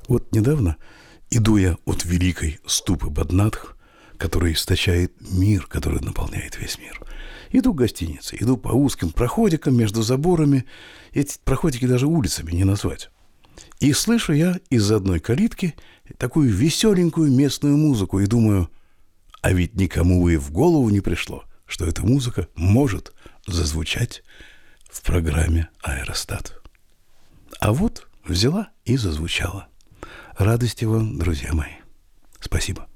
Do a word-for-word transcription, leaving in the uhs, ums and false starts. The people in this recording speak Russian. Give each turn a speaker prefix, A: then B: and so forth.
A: Вот недавно иду я от великой ступы Баднатх, которая источает мир, который наполняет весь мир. Иду к гостинице, иду по узким проходикам между заборами. Эти проходики даже улицами не назвать. И слышу я из одной калитки такую веселенькую местную музыку и думаю, а ведь никому и в голову не пришло, что эта музыка может зазвучать в программе «Аэростат». А вот взяла и зазвучала. Радости вам, друзья мои. Спасибо.